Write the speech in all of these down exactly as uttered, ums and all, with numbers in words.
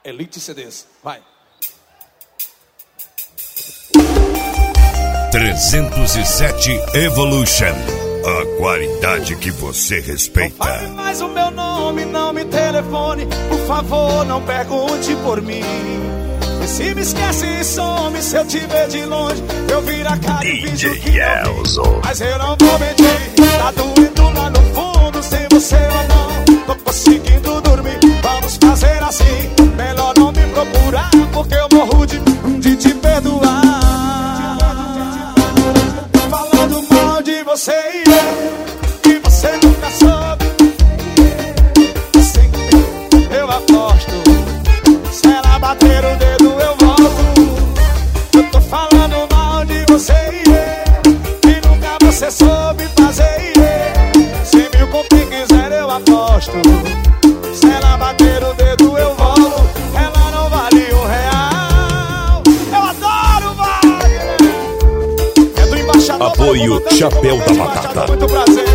Elite C Ds. Vai. trezentos e sete Evolution. A qualidade que você respeita. Não fale mais o meu nome, não me telefone. Por favor, não pergunte por mim. E se me esquece e some, se eu te ver de longe, eu viro a cara e finjo que não vi. Mas eu não vou mentir, tá doendo lá no fundo. Sem você ou não, tô conseguindo dormir. Vamos fazer assim, melhor não me procurar, porque eu morro de, de te perdoar. Falando mal de você e eu, que você nunca soube. Sim, eu aposto. Se ela bater o dedo eu volto. Eu tô falando mal de você e eu, que nunca você soube fazer e eu. Cem mil com quem quiser eu aposto. Se ela bater o dedo eu volto. Ela não vale um real. Eu adoro Wagner. É do embaixador. Apoio Chapéu da Batata. Muito prazer.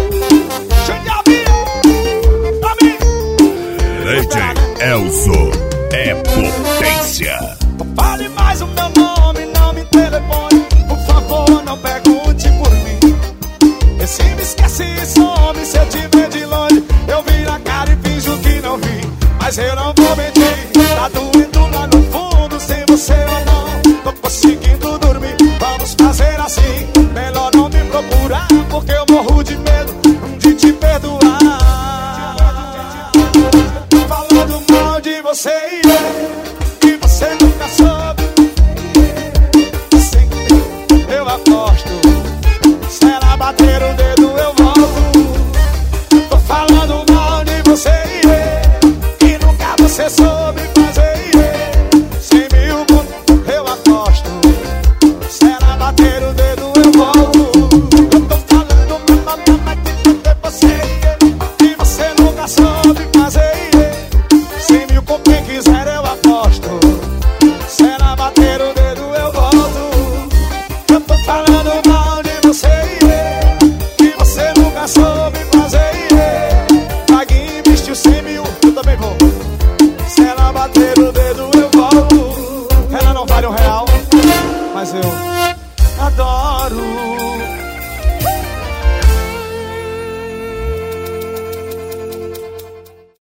Pra mim. D J Elzo é potência. Fale mais o meu nome, não me telefone. Por favor, não pergunte por mim. E se me esquece e some, se eu te ver de longe, eu viro a cara e finjo que não vi. Mas eu não vou mentir, tá doendo lá no fundo. Sem você ou não, tô conseguindo dormir. Vamos fazer assim, melhor não me procurar, porque eu morro de medo de te perdoar. Falando mal de você e eu, que você nunca soube. Sim, eu aposto. Se ela bater o dedo eu volto. Tô falando mal de você e eu, que nunca você soube fazer e eu. Cem mil eu aposto. Se ela bater o dedo eu volto. Eu tô falando mal de você e eu, que você nunca soube fazer e eu. Cem mil com quem quiser eu aposto. Se ela bater o dedo eu volto. Eu tô falando mal de você